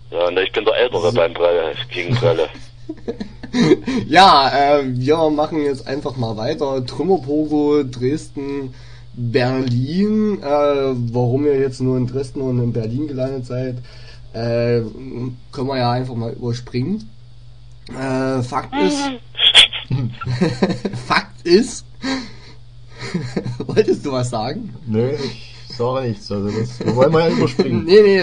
Ja, und ich bin der Ältere beim Prelle, gegen Prelle. Ja, wir machen jetzt einfach mal weiter. Trümmerpogo, Dresden, Berlin. Warum ihr jetzt nur in Dresden und in Berlin gelandet seid, können wir ja einfach mal überspringen. Fakt ist, wolltest du was sagen? Nö, ich sage nichts, also das wollen wir ja überspringen. Nee,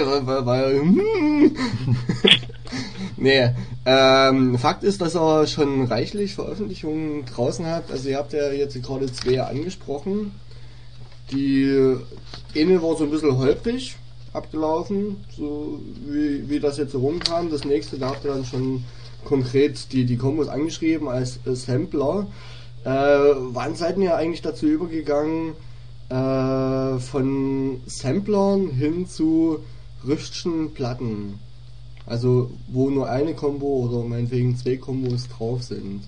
Fakt ist, dass er schon reichlich Veröffentlichungen draußen hat. Also ihr habt ja jetzt gerade 2 angesprochen. Die eine war so ein bisschen holprig abgelaufen, so wie das jetzt so rumkam. Das nächste, da habt ihr dann schon konkret die Kombos angeschrieben als Sampler. Wann seid ihr eigentlich dazu übergegangen, von Samplern hin zu richtigen Platten? Also wo nur eine Combo oder meinetwegen 2 Kombos drauf sind.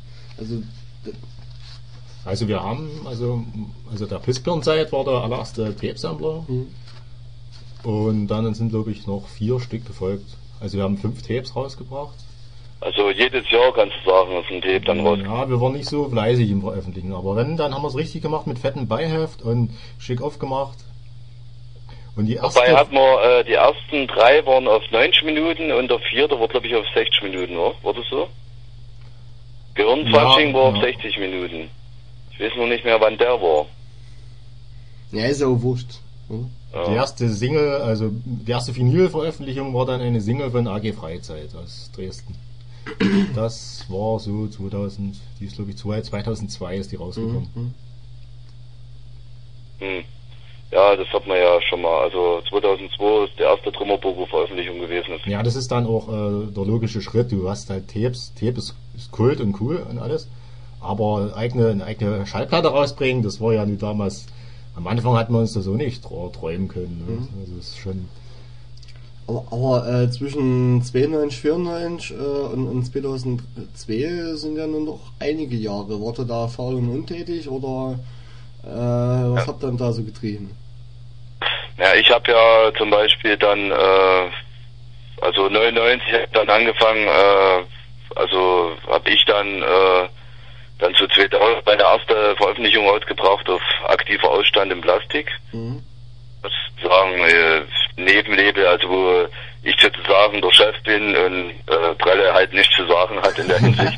Also wir haben, also der Pissbirn-Zeit war der allererste Tape-Sampler. Und dann sind, glaube ich, noch 4 Stück gefolgt. Also wir haben 5 Tapes rausgebracht. Also jedes Jahr kannst du sagen, ist ein Tape dann raus. Ja, wir waren nicht so fleißig im Veröffentlichen, aber wenn, dann haben wir es richtig gemacht mit fetten Beiheft und schick aufgemacht. Und die erste... Dabei hatten wir, die ersten 3 waren auf 90 Minuten und der 4. war, glaube ich, auf 60 Minuten, oder? War das so? Gehirnfasching war auf 60 Minuten. Ich weiß noch nicht mehr, wann der war. Ja, ist ja auch wurscht. Ja. Die erste Single, also die erste Vinyl-Veröffentlichung war dann eine Single von AG Freizeit aus Dresden. Das war so 2000, die ist glaube ich 2002 ist die rausgekommen. Ja, das hat man ja schon mal, also 2002 ist der erste Trümmerpogo-Veröffentlichung gewesen. Ja, das ist dann auch der logische Schritt, du hast halt Tapes, Tape ist Kult und cool und alles, aber eine eigene Schallplatte rausbringen, das war ja nicht damals, am Anfang hatten wir uns das so nicht träumen können, ne? Also das ist schon... Aber zwischen 92, 94 und 2002 sind ja nur noch einige Jahre. Wart ihr da faul und untätig oder was habt ihr denn da so getrieben? Ja, ich habe ja zum Beispiel dann, also 99 habe ich dann angefangen, also habe ich dann zu 2000 meine erste Veröffentlichung ausgebracht auf aktiver Ausstand in Plastik. Sozusagen Nebenlabel, also wo ich sozusagen der Chef bin und Prelle halt nichts zu sagen hat in der Hinsicht.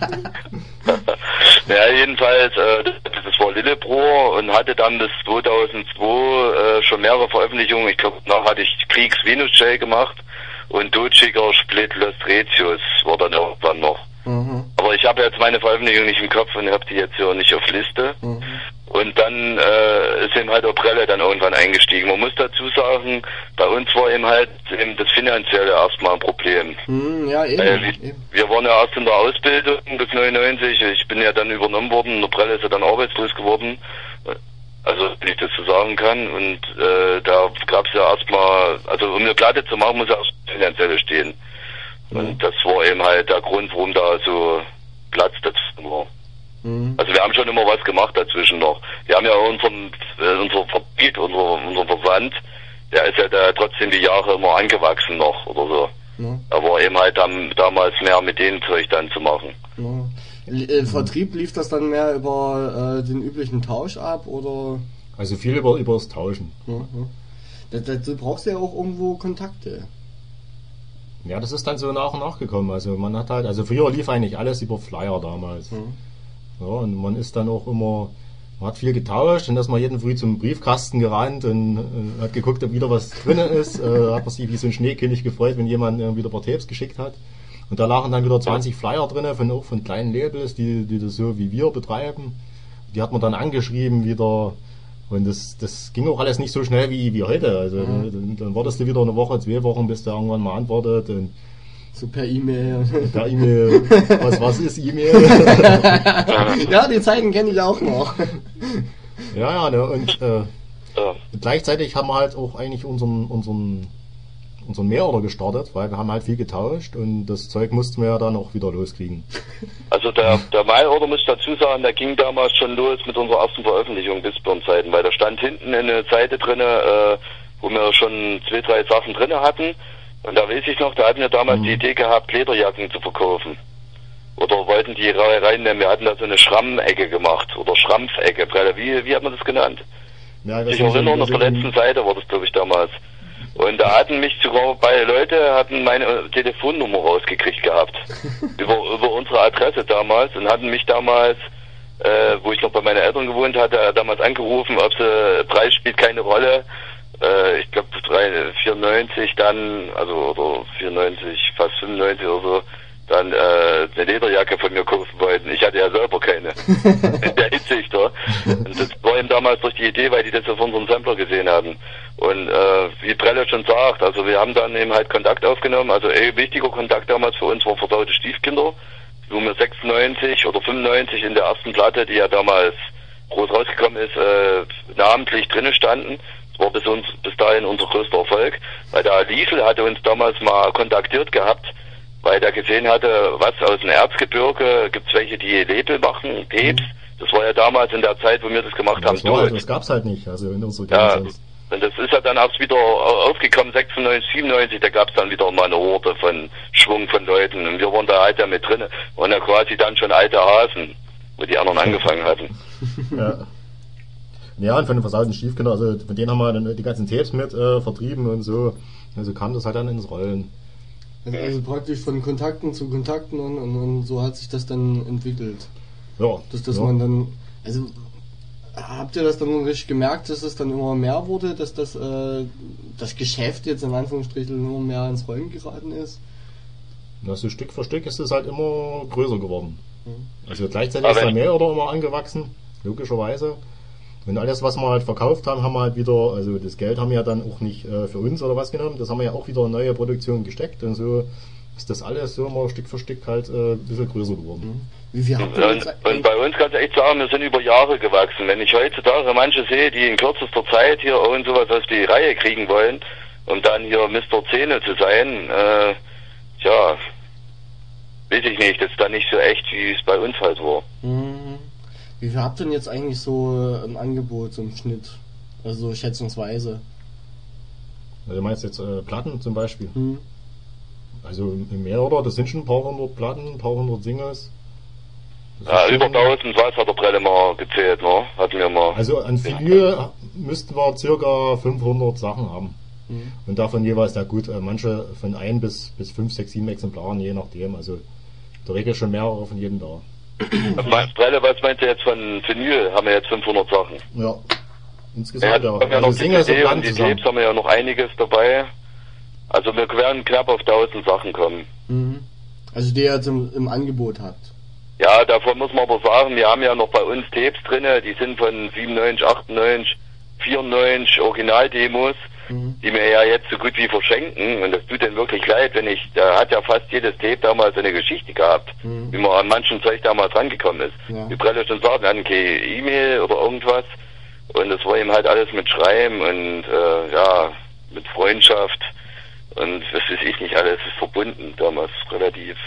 Ja, jedenfalls, das war Lillebrohr und hatte dann bis 2002 schon mehrere Veröffentlichungen. Ich glaube, danach hatte ich Kriegs Venus J gemacht und Dotschiger Split Lost Retius war dann irgendwann noch. Aber ich habe jetzt meine Veröffentlichung nicht im Kopf und habe die jetzt hier nicht auf Liste. Und dann ist eben halt auch Prelle dann irgendwann eingestiegen. Man muss dazu sagen, bei uns war eben halt eben das Finanzielle erstmal ein Problem. Ja, eben. Wir waren ja erst in der Ausbildung bis 99. Ich bin ja dann übernommen worden. Der Prelle ist ja dann arbeitslos geworden. Also, wenn ich das so sagen kann. Und da gab es ja erstmal, also um eine Platte zu machen, muss ja erst Finanzielle stehen. Und das war eben halt der Grund, warum da so Platz dazwischen war. Also wir haben schon immer was gemacht dazwischen noch. Wir haben ja unser Verbiet, unser Versand, der ist ja da trotzdem die Jahre immer angewachsen noch oder so. Da war eben halt damals mehr mit dem Zeug dann zu machen. Vertrieb lief das dann mehr über den üblichen Tausch ab oder? Also viel über das Tauschen. Du brauchst ja auch irgendwo Kontakte. Ja, das ist dann so nach und nach gekommen. Also man hat halt, also früher lief eigentlich alles über Flyer damals. Ja, und man ist dann auch immer, man hat viel getauscht und ist mal jeden Früh zum Briefkasten gerannt und hat geguckt, ob wieder was drin ist. Hat man sich wie so ein Schneekönig gefreut, wenn jemand wieder ein paar Tapes geschickt hat. Und da lagen dann wieder 20 Flyer drin, von kleinen Labels, die das so wie wir betreiben. Die hat man dann angeschrieben wieder. Und das ging auch alles nicht so schnell wie heute. Also dann wartest du wieder eine Woche, 2 Wochen, bis der irgendwann mal antwortet. Und so per E-Mail. Per E-Mail. Was ist E-Mail? Ja, die Zeiten kenne ich auch noch. Ja, ne, und gleichzeitig haben wir halt auch eigentlich unseren Mailorder gestartet, weil wir haben halt viel getauscht und das Zeug mussten wir ja dann auch wieder loskriegen. Also der Mailorder, muss ich dazu sagen, der ging damals schon los mit unserer ersten Veröffentlichung Pissbirn-Zeiten, weil da stand hinten eine Seite drinne, wo wir schon 2, 3 Sachen drinne hatten. Und da weiß ich noch, da hatten wir damals die Idee gehabt, Lederjacken zu verkaufen. Oder wollten die reinnehmen, wir hatten da so eine Schrammecke gemacht. Oder Schrampfecke, wie hat man das genannt? Ja, ich erinnere, auf der letzten Seite war das, glaube ich, damals. Und da hatten mich sogar beide Leute hatten meine Telefonnummer rausgekriegt gehabt. über unsere Adresse damals und hatten mich damals, wo ich noch bei meinen Eltern gewohnt hatte, damals angerufen, ob Preis spielt keine Rolle. Ich glaube 94 dann, also oder 94, fast 95 oder so, dann eine Lederjacke von mir kaufen wollten. Ich hatte ja selber keine. In der Hinsicht, ja. Und das war eben damals durch die Idee, weil die das auf unserem Sampler gesehen hatten. Und wie Prelle schon sagt, also wir haben dann eben halt Kontakt aufgenommen. Also wichtiger Kontakt damals für uns war Verdaute Stiefkinder. Nummer 96 oder 95 in der ersten Platte, die ja damals groß rausgekommen ist, namentlich drinnen standen. Das war bis dahin unser größter Erfolg, weil der Liesel hatte uns damals mal kontaktiert gehabt, weil der gesehen hatte, was aus dem Erzgebirge, gibt's welche, die Label machen, Tapes. Das war ja damals in der Zeit, wo wir das gemacht haben. Das gab's halt nicht, also in unserer Gegend. Und das ist ja dann erst wieder aufgekommen, 96, 97, da gab's dann wieder mal eine Horde von Schwung von Leuten. Und wir waren da halt ja mit drin, waren ja quasi dann schon alte Hasen, wo die anderen angefangen hatten. Ja. Ja, und von den versauten Stiefkinder, also von denen haben wir dann die ganzen Tapes mit vertrieben und so. Also kam das halt dann ins Rollen. Also praktisch von Kontakten zu Kontakten und so hat sich das dann entwickelt. Ja. Dass man dann, also habt ihr das dann richtig gemerkt, dass es dann immer mehr wurde, dass das Geschäft jetzt in Anführungsstrichen immer mehr ins Rollen geraten ist? Also Stück für Stück ist es halt immer größer geworden. Also gleichzeitig ist da mehr oder immer angewachsen, logischerweise. Und alles, was wir halt verkauft haben, haben wir halt wieder, also das Geld haben wir ja dann auch nicht für uns oder was genommen, das haben wir ja auch wieder in neue Produktionen gesteckt und so ist das alles so immer Stück für Stück halt ein bisschen größer geworden. Wie viel habt ihr jetzt und bei uns kannst du echt sagen, wir sind über Jahre gewachsen. Wenn ich heutzutage manche sehe, die in kürzester Zeit hier irgend sowas aus die Reihe kriegen wollen, um dann hier Mr. Zähne zu sein, tja, weiß ich nicht, das ist dann nicht so echt, wie es bei uns halt war. Wie viel habt ihr denn jetzt eigentlich so ein Angebot, so im Schnitt? Also so schätzungsweise. Also du meinst jetzt Platten zum Beispiel? Also im Mehrorder, das sind schon ein paar hundert Platten, ein paar hundert Singles. Ja, über 1000 was hat der Prelle mal gezählt, ne? Hatten wir mal. Also an Vinyl müssten wir circa 500 Sachen haben. Und davon jeweils, na gut, manche von 1 bis 5, 6, 7 Exemplaren, je nachdem. Also in der Regel schon mehrere von jedem da. Prelle, was meinst du jetzt von Vinyl? Haben wir jetzt 500 Sachen? Ja, insgesamt ja. Also noch Singles und die Tapes haben wir ja noch einiges dabei. Also wir werden knapp auf 1000 Sachen kommen. Also die ihr jetzt im Angebot habt. Ja, davon muss man aber sagen, wir haben ja noch bei uns Tapes drinne, die sind von 97, 98, 94 Originaldemos, die wir ja jetzt so gut wie verschenken. Und das tut denen wirklich leid, da hat ja fast jedes Tape damals eine Geschichte gehabt, wie man an manchen Zeug damals rangekommen ist. Ja. Wie Prelle schon sagt, wir hatten keine E-Mail oder irgendwas. Und das war eben halt alles mit Schreiben und mit Freundschaft und was weiß ich nicht, alles ist verbunden damals relativ.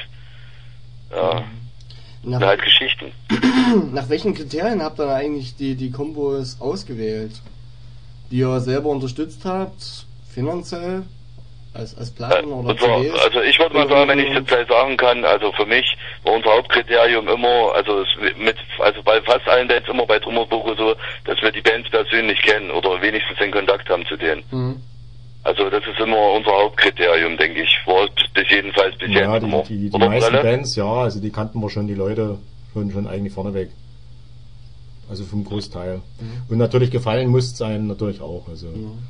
Ja. Und halt Geschichten. Nach welchen Kriterien habt ihr eigentlich die Kombos ausgewählt? Die ihr selber unterstützt habt, finanziell, als Platten oder CDs? Also ich würde mal sagen, wenn ich es jetzt sagen kann, also für mich war unser Hauptkriterium immer, also bei fast allen Bands immer bei Trümmerbuche so, dass wir die Bands persönlich kennen oder wenigstens den Kontakt haben zu denen. Also das ist immer unser Hauptkriterium, denke ich. War bis jedenfalls bis jetzt. Ja, die meisten Bands, ja, also die kannten wir schon, die Leute schon eigentlich vorneweg. Also vom Großteil. Und natürlich gefallen muss es einem natürlich auch. Also.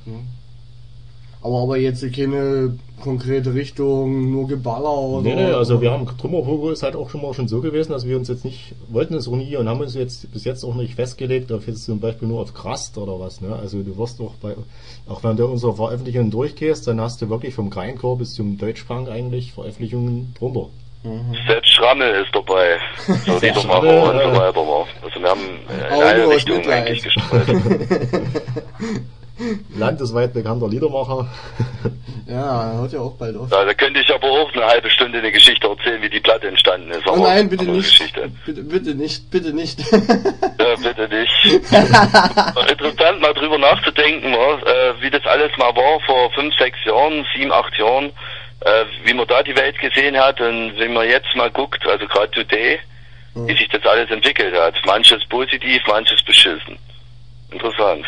Aber jetzt keine konkrete Richtung, nur Geballer oder... Nee, also wir haben, Trümmerpogo ist halt auch schon so gewesen, dass wir uns jetzt nicht, wollten es auch nie und haben uns jetzt bis jetzt auch nicht festgelegt, auf jetzt zum Beispiel nur auf Crust oder was, ne? Also du wirst auch auch wenn du unsere Veröffentlichungen durchgehst, dann hast du wirklich vom Grindcore bis zum Deutschpunk eigentlich Veröffentlichungen drunter. Selbst Schrammel ist dabei. So Liedermacher und so weiter. Also wir haben in alle Richtungen eigentlich gestreut. Landesweit bekannter Liedermacher. Ja, hört ja auch bald auf. Ja, da könnte ich aber auch eine halbe Stunde eine Geschichte erzählen, wie die Platte entstanden ist. Oh nein, bitte nicht. Bitte nicht. Ja, bitte nicht. Interessant mal drüber nachzudenken, wie das alles mal war vor 5, 6 Jahren, 7, 8 Jahren, wie man da die Welt gesehen hat und wenn man jetzt mal guckt, also gerade today, wie sich das alles entwickelt hat. Manches positiv, manches beschissen. Interessant.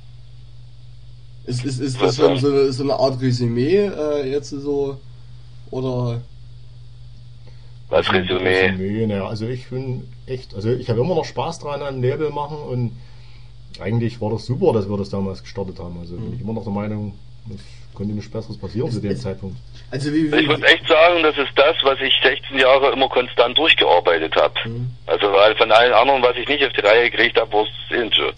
Ist das schon so eine Art Resümee jetzt so, oder? Was Resümee? Naja, also ich bin echt, also ich habe immer noch Spaß dran an Label machen und eigentlich war das super, dass wir das damals gestartet haben. Also bin ich immer noch der Meinung, es konnte nichts Besseres passieren zu dem Zeitpunkt. Also ich muss echt sagen, das ist das, was ich 16 Jahre immer konstant durchgearbeitet habe. Also weil von allen anderen, was ich nicht auf die Reihe gekriegt habe, war es sehen schon.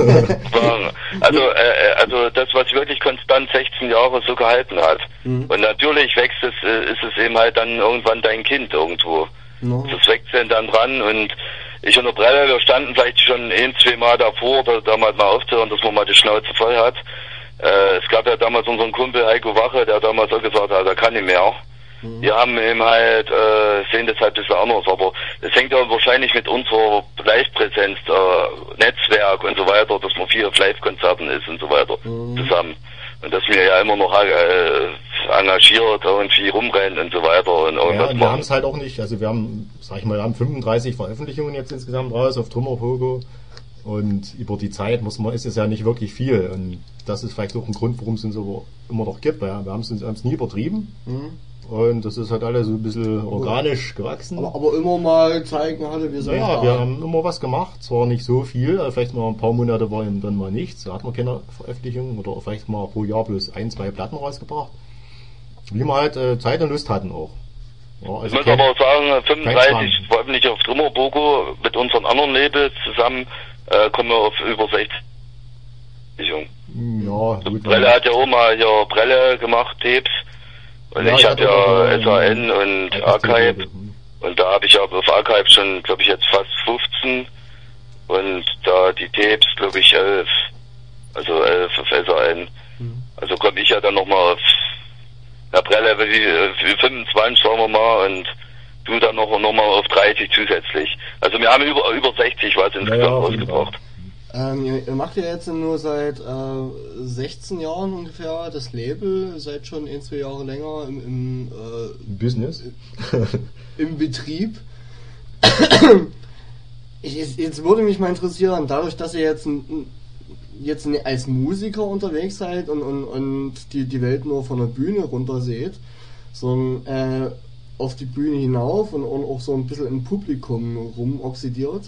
Also das, was wirklich konstant 16 Jahre so gehalten hat. Und natürlich wächst es, ist es eben halt dann irgendwann dein Kind irgendwo. Das wächst dann dran und ich und der Brelle, wir standen vielleicht schon 1-2 Mal davor, da mal aufzuhören, dass man mal die Schnauze voll hat. Es gab ja damals unseren Kumpel Heiko Wache, der damals auch gesagt hat, er kann nicht mehr. Wir haben eben halt, sehen das halt ein bisschen anders, aber es hängt ja wahrscheinlich mit unserer Live-Präsenz, Netzwerk und so weiter, dass man viel auf Live-Konzerten ist und so weiter zusammen. Und dass wir ja immer noch engagiert irgendwie rumrennen und so weiter. Und ja, und wir haben es halt auch nicht, also wir haben, sag ich mal, wir haben 35 Veröffentlichungen jetzt insgesamt raus auf Trümmer Pogo. Und über die Zeit ist es ja nicht wirklich viel. Und das ist vielleicht auch ein Grund, warum es uns aber immer noch gibt. Ja. Wir haben es nie übertrieben. Und das ist halt alles so ein bisschen organisch gewachsen. Aber immer mal zeigen hatte, wir sind ja, wir haben immer was gemacht. Zwar nicht so viel, vielleicht mal ein paar Monate war eben dann mal nichts. Da hat man keine Veröffentlichung oder vielleicht mal pro Jahr bloß 1-2 Platten rausgebracht. Wie wir halt Zeit und Lust hatten auch. Ja, also ich muss aber auch sagen, 35 veröffentlicht auf Trümmer Pogo mit unseren anderen Labels zusammen. Kommen wir auf über 60. Ja, gut. Brelle hat ja auch mal hier Brelle gemacht, Tapes. Und ja, ich hatte ja SAN und Archive. Und da habe ich aber auf Archive schon, glaube ich, jetzt fast 15. Und da die Tapes, glaube ich, 11. Also 11 auf SAN. Also komme ich ja dann nochmal auf Brelle wie 25, sagen wir mal, und du dann noch mal auf 30 zusätzlich. Also wir haben über 60 was insgesamt rausgebracht. Ihr macht ja jetzt nur seit 16 Jahren ungefähr das Label, seid schon 1-2 Jahre länger im Business, im Betrieb. Jetzt würde mich mal interessieren, dadurch, dass ihr jetzt als Musiker unterwegs seid und die Welt nur von der Bühne runter seht, sondern auf die Bühne hinauf und auch so ein bisschen im Publikum rumoxidiert.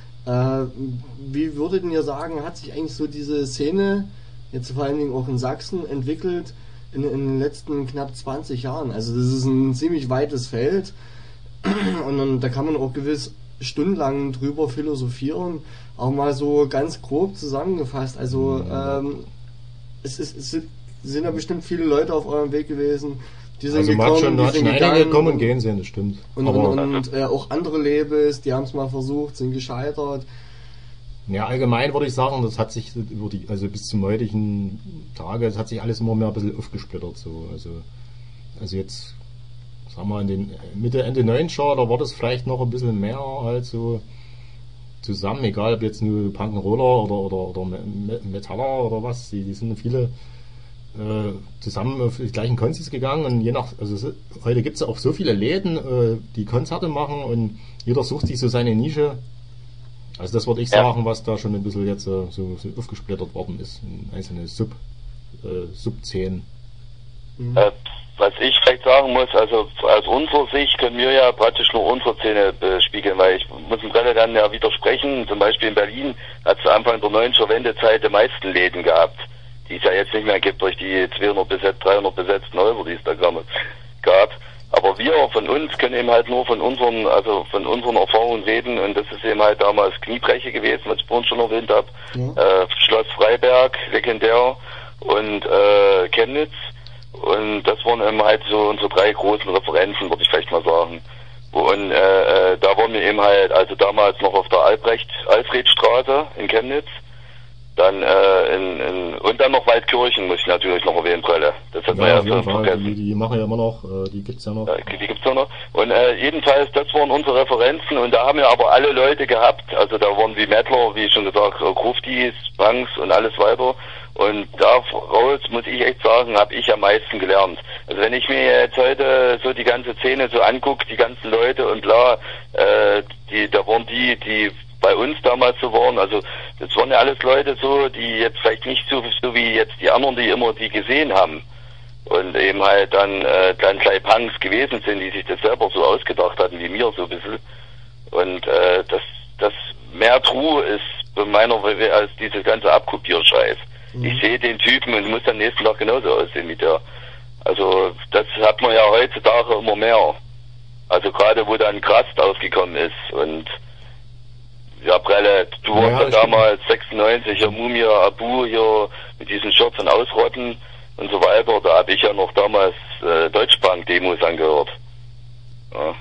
Wie würdet ihr sagen, hat sich eigentlich so diese Szene, jetzt vor allen Dingen auch in Sachsen, entwickelt in den letzten knapp 20 Jahren? Also das ist ein ziemlich weites Feld und da kann man auch gewiss stundenlang drüber philosophieren, auch mal so ganz grob zusammengefasst. Also es sind ja bestimmt viele Leute auf eurem Weg gewesen, die sind also gekommen, die sind gekommen und gehen sehen, das stimmt. Und auch andere Labels, die haben es mal versucht, sind gescheitert. Ja, allgemein würde ich sagen, das hat sich also bis zum heutigen Tage, das hat sich alles immer mehr ein bisschen aufgesplittert, so. Also jetzt, sagen wir, in den Ende 90er, da war das vielleicht noch ein bisschen mehr halt so zusammen, egal ob jetzt nur Punk'n'Roller oder Metaller oder was, die sind viele zusammen auf die gleichen Konzis gegangen und heute gibt es ja auch so viele Läden, die Konzerte machen und jeder sucht sich so seine Nische. Also das würde ich sagen, was da schon ein bisschen jetzt so aufgesplittert worden ist in einzelne Sub-Szenen. Was ich vielleicht sagen muss, also aus unserer Sicht können wir ja praktisch nur unsere Szene spiegeln, weil ich muss im Grunde dann ja widersprechen. Zum Beispiel in Berlin hat es Anfang der 90er Wendezeit die meisten Läden gehabt, die es ja jetzt nicht mehr gibt durch die 300 besetzten Häuser, die es da gab. Aber wir von uns können eben halt nur von unseren Erfahrungen reden und das ist eben halt damals Kniebreche gewesen, was ich vorhin schon erwähnt habe. Ja. Schloss Freiberg, legendär, und Chemnitz. Und das waren eben halt so unsere 3 großen Referenzen, würde ich vielleicht mal sagen. Und da waren wir eben halt, also damals noch auf der Alfredstraße in Chemnitz. Dann und dann noch Waldkirchen, muss ich natürlich noch erwähnen, Brelle. Das hat man ja schon vergessen. Die machen ja immer noch, die gibt's ja noch. Ja, die gibt's ja noch. Und jedenfalls, das waren unsere Referenzen und da haben wir aber alle Leute gehabt, also da waren wie Mettler, wie schon gesagt, Gruftis, Punks und alles weiter. Und daraus, muss ich echt sagen, habe ich am meisten gelernt. Also wenn ich mir jetzt heute so die ganze Szene so angucke, die ganzen Leute und klar, da waren die bei uns damals so waren, also das waren ja alles Leute so, die jetzt vielleicht nicht so wie jetzt die anderen, die immer die gesehen haben. Und eben halt dann gleich Punks gewesen sind, die sich das selber so ausgedacht hatten, wie mir so ein bisschen. Und das mehr true ist bei meiner als dieses ganze Abkopierscheiß. Ich sehe den Typen und muss am nächsten Tag genauso aussehen wie der. Also das hat man ja heutzutage immer mehr. Also gerade wo dann Krast aufgekommen ist und ja, Brelle, du warst ja damals 96, ja, Mumia, Abu hier mit diesen Shirts und Ausrotten und so weiter. Da habe ich ja noch damals Deutschbank-Demos angehört. Ja.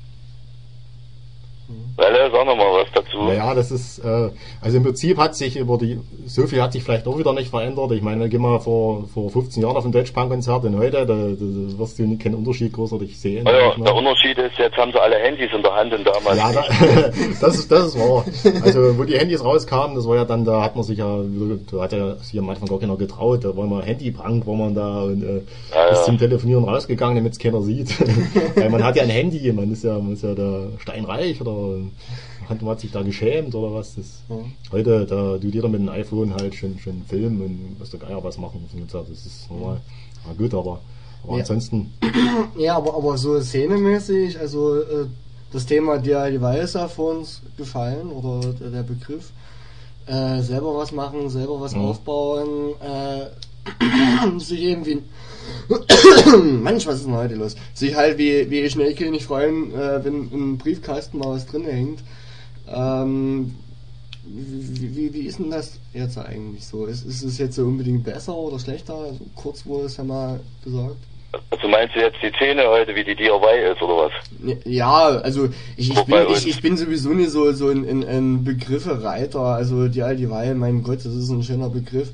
Brelle, sag noch mal was dazu. Naja, das ist, also im Prinzip hat sich so viel hat sich vielleicht auch wieder nicht verändert. Ich meine, geh mal vor 15 Jahren auf ein Deutschpunk-Konzert und heute, da wirst du keinen Unterschied großartig sehen. Ja, der Unterschied ist, jetzt haben sie alle Handys in der Hand und damals. Ja, das ist wahr. Also, wo die Handys rauskamen, das war ja dann, da hat man sich da hat ja sich am Anfang gar keiner getraut, da war mal Handypunk, wo man da bis zum Telefonieren rausgegangen, damit es keiner sieht. Weil man hat ja ein Handy, man ist ja da steinreich oder man hat sich da geschämt oder was. Heute, da tut jeder mit dem iPhone halt schon filmen und was der Geier was machen. Das ist normal. Na gut, aber ja. Ansonsten. Ja, aber so szenemäßig, also das Thema DIY ist ja vor uns gefallen, oder der Begriff. Selber was machen, selber was aufbauen, sich eben wie Mensch, was ist denn heute los? Sich halt wie Schneekönig freuen, wenn im Briefkasten mal was drin hängt. Wie ist denn das jetzt eigentlich so? Ist es jetzt so unbedingt besser oder schlechter? Also kurz wurde es ja mal gesagt. Also meinst du jetzt die Szene heute, wie die DIY ist, oder was? Ja, also ich bin sowieso nicht so ein Begriffe-Reiter. Also DIY, mein Gott, das ist ein schöner Begriff.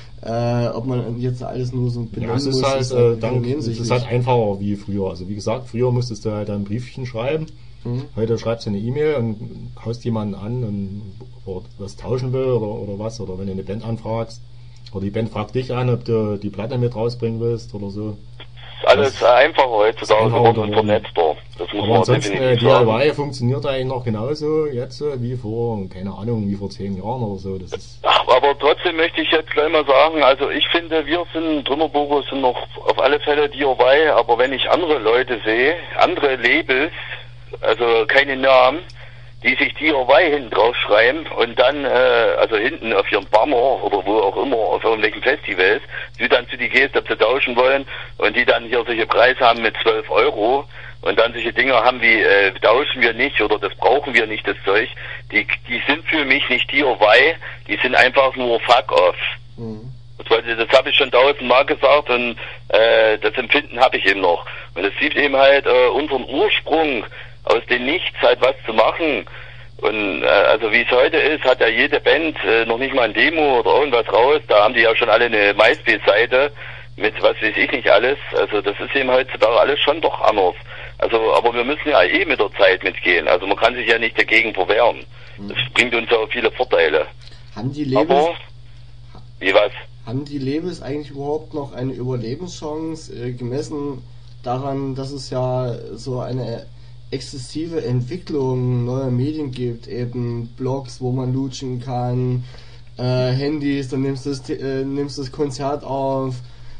Ob man jetzt alles nur so benennen muss, es ist halt einfacher wie früher. Also wie gesagt, früher musstest du halt ein Briefchen schreiben. Heute schreibst du eine E-Mail und haust jemanden an und was tauschen will oder was. Oder wenn du eine Band anfragst. Oder die Band fragt dich an, ob du die Platte mit rausbringen willst oder so. Alles einfacher heutzutage geworden und vernetzter. Das muss man definitiv sagen. DIY funktioniert eigentlich noch genauso jetzt wie vor, keine Ahnung, wie vor 10 Jahren oder so. Das ist aber trotzdem möchte ich jetzt gleich mal sagen, also ich finde, wir sind, Trümmerburger sind noch auf alle Fälle DIY, aber wenn ich andere Leute sehe, andere Labels, also keine Namen, die sich DIY hinten drauf schreiben und dann, also hinten auf ihrem Banner oder wo auch immer, auf irgendwelchen Festivals, du dann zu die gehst, ob sie tauschen wollen und die dann hier solche Preise haben mit 12 Euro und dann solche Dinger haben wie, tauschen wir nicht oder das brauchen wir nicht, das Zeug, die sind für mich nicht DIY, die sind einfach nur Fuck-off. Das habe ich schon 1000-mal gesagt und das Empfinden habe ich eben noch. Und es sieht eben halt unseren Ursprung aus dem Nichts halt was zu machen. Und also wie es heute ist, hat ja jede Band noch nicht mal ein Demo oder irgendwas raus. Da haben die ja schon alle eine MySpace-Seite mit was weiß ich nicht alles. Also das ist eben heutzutage alles schon doch anders. Also aber wir müssen ja mit der Zeit mitgehen. Also man kann sich ja nicht dagegen verwehren. Das bringt uns ja auch viele Vorteile. Haben die Labels, wie was? Haben die Labels eigentlich überhaupt noch eine Überlebenschance, gemessen daran, dass es ja so eine exzessive Entwicklung neuer Medien gibt, eben Blogs, wo man lutschen kann, Handys, dann nimmst du das Konzert auf,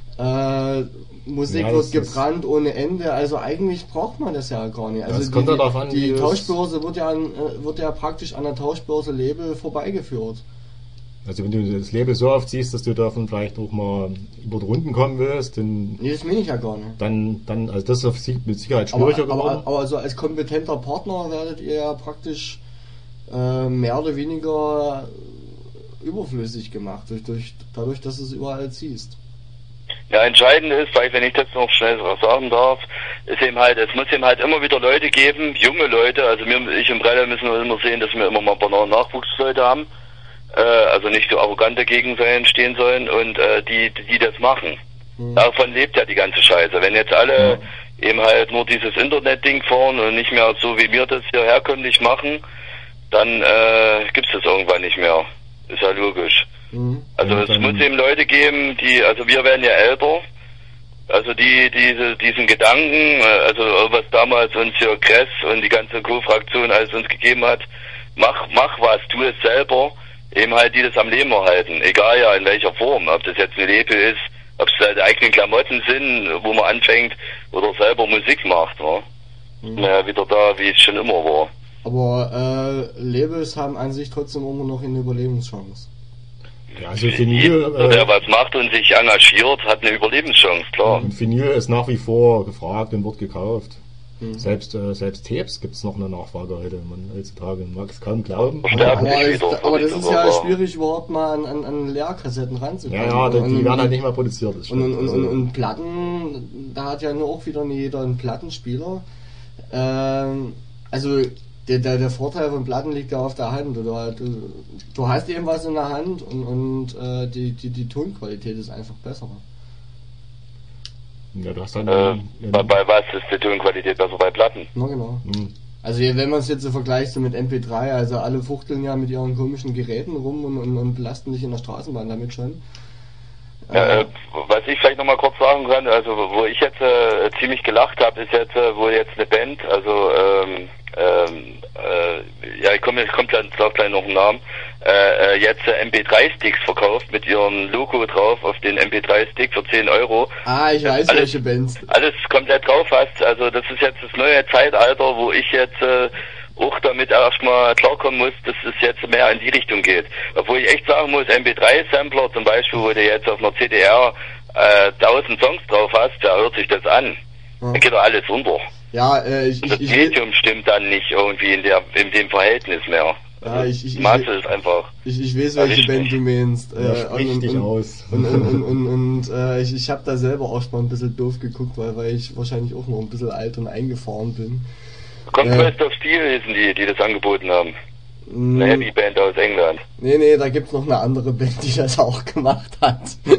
Musik wird gebrannt ohne Ende, also eigentlich braucht man das ja gar nicht. Also die Tauschbörse wird ja praktisch an der Tauschbörse Label vorbeigeführt. Also wenn du das Label so oft siehst, dass du davon vielleicht auch mal über die Runden kommen willst, dann... Nee, das meine ich ja gar nicht. Dann also das ist mit Sicherheit schwieriger geworden. Aber also als kompetenter Partner werdet ihr ja praktisch mehr oder weniger überflüssig gemacht, dadurch, dass du es überall siehst. Ja, entscheidend ist, weil wenn ich das noch schnell sagen darf, ist eben halt, es muss eben halt immer wieder Leute geben, junge Leute, also ich und Brelle müssen immer sehen, dass wir immer mal ein paar Nachwuchsleute haben, also nicht so arrogant dagegen stehen sollen und die das machen. Davon lebt ja die ganze Scheiße. Wenn jetzt alle eben halt nur dieses Internet-Ding fahren und nicht mehr so wie wir das hier herkömmlich machen, dann gibt's das irgendwann nicht mehr. Ist ja logisch. Also es muss eben Leute geben, also wir werden ja älter, also diesen Gedanken, also was damals uns hier Kress und die ganze Co-Fraktion alles uns gegeben hat, mach was, tu es selber, eben halt die das am Leben erhalten, egal ja in welcher Form, ob das jetzt eine Label ist, ob es seine eigenen Klamotten sind, wo man anfängt oder selber Musik macht, ne? Ja, wieder da, wie es schon immer war. Aber Labels haben an sich trotzdem immer noch eine Überlebenschance. Ja, also Vinyl, wer was macht und sich engagiert, hat eine Überlebenschance, klar. Und Vinyl ist nach wie vor gefragt und wird gekauft. Selbst Tapes gibt's noch eine Nachfrage heute. Man heutzutage mag es kaum glauben. Aber das ist ja schwierig, überhaupt mal an Leerkassetten ranzukommen. Ja, die werden halt nicht mehr produziert. Und Platten, da hat ja nur auch wieder nicht jeder einen Plattenspieler. Also der Vorteil von Platten liegt ja auf der Hand. Du hast eben was in der Hand und die Tonqualität ist einfach besser. Ja, du hast dann bei was ist die Tonqualität besser? Bei Platten? Na genau. Also wenn man es jetzt so vergleicht so mit MP3, also alle fuchteln ja mit ihren komischen Geräten rum und belasten dich in der Straßenbahn damit schon. Was ich vielleicht nochmal kurz sagen kann, also wo ich jetzt ziemlich gelacht habe, ist jetzt, wo jetzt eine Band, also ich komme gleich noch einen Namen, jetzt MP3-Sticks verkauft mit ihrem Logo drauf auf den MP3-Stick für 10 Euro. Ich weiß, welche Bands. Alles komplett drauf hast, also das ist jetzt das neue Zeitalter, wo ich jetzt auch damit erstmal klarkommen muss, dass es jetzt mehr in die Richtung geht. Obwohl ich echt sagen muss, MP3-Sampler zum Beispiel, wo du jetzt auf einer CDR 1000 Songs drauf hast, da hört sich das an. Dann geht doch alles runter. Ja, das Medium stimmt dann nicht irgendwie in dem Verhältnis mehr. Ja, Maße ist einfach. Ich weiß, welche Band du meinst. Sprich dich aus. Und ich habe da selber auch mal ein bisschen doof geguckt, weil ich wahrscheinlich auch noch ein bisschen alt und eingefahren bin. Conquest of Steel hießen die das angeboten haben. Eine Heavy Band aus England. Nee, da gibt's noch eine andere Band, die das auch gemacht hat.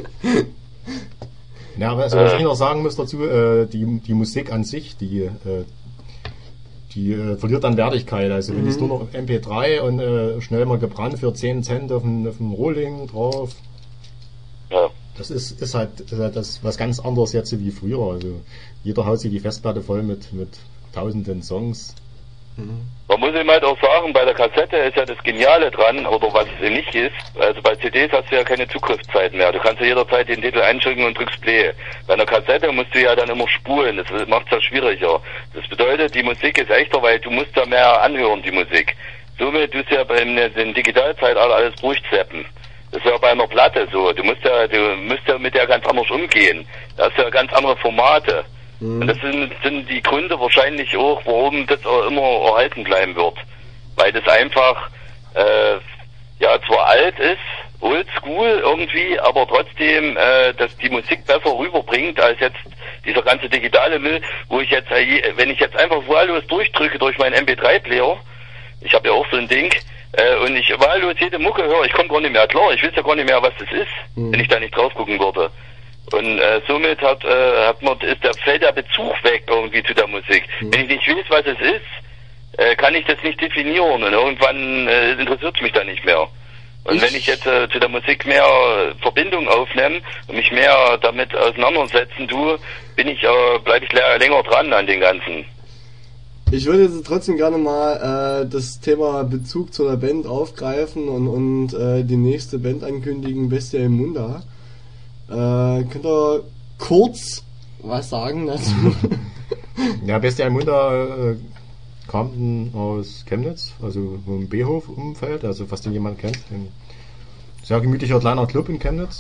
Ja, aber also, was ich noch sagen muss dazu, die Musik an sich, die verliert dann Wertigkeit. Also wenn es nur noch MP3 und schnell mal gebrannt für 10 Cent auf dem Rohling drauf. Ja. Das ist halt das was ganz anderes jetzt wie früher. Also jeder haut sich die Festplatte voll mit tausenden Songs. Man muss eben halt auch sagen, bei der Kassette ist ja das Geniale dran, oder was es eben nicht ist, also bei CDs hast du ja keine Zugriffszeit mehr. Du kannst ja jederzeit den Titel einschränken und drückst Play. Bei einer Kassette musst du ja dann immer spulen, das macht es ja schwieriger. Das bedeutet, die Musik ist echter, weil du musst ja mehr anhören, die Musik. Somit tust du ja beim Digitalzeitalter alles durchzappen. Das ist ja bei einer Platte so. Du musst ja mit der ganz anders umgehen. Da hast du ja ganz andere Formate. Und das sind die Gründe wahrscheinlich auch, warum das auch immer erhalten bleiben wird. Weil das einfach, zwar alt ist, oldschool irgendwie, aber trotzdem, dass die Musik besser rüberbringt als jetzt dieser ganze digitale Müll, wo ich jetzt, wenn ich jetzt einfach wahllos durchdrücke durch meinen MP3-Player, ich habe ja auch so ein Ding, und ich wahllos jede Mucke höre, ich komme gar nicht mehr klar, ich weiß ja gar nicht mehr, was das ist, wenn ich da nicht drauf gucken würde. Und somit fällt der Bezug weg irgendwie zu der Musik. Wenn ich nicht weiß, was es ist, kann ich das nicht definieren und irgendwann interessiert es mich dann nicht mehr. Und wenn ich jetzt zu der Musik mehr Verbindung aufnehme und mich mehr damit auseinandersetzen tue, bleibe ich länger dran an den Ganzen. Ich würde jetzt trotzdem gerne mal das Thema Bezug zu der Band aufgreifen und die nächste Band ankündigen, Bestia Immunda. Könnt ihr kurz was sagen dazu? Ja, Bestia Immunda kam aus Chemnitz, also im Behof-Umfeld, also fast den jemand kennt. Ein sehr gemütlicher kleiner Club in Chemnitz.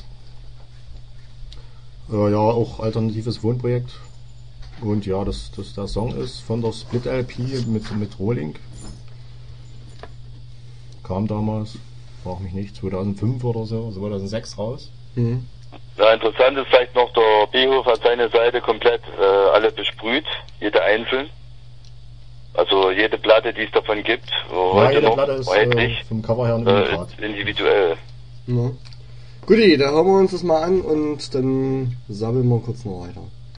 Ja, auch alternatives Wohnprojekt. Und ja, der Song ist von der Split-LP mit Rohling. Kam damals, frag mich nicht, 2005 oder so, 2006 raus. Ja, interessant ist vielleicht noch, der Behof hat seine Seite komplett alle besprüht, jede einzeln. Also jede Platte, die es davon gibt, heute jede noch, Platte ist vom Cover her individuell. Ja. Guti, da hören wir uns das mal an und dann sabbeln wir kurz noch weiter.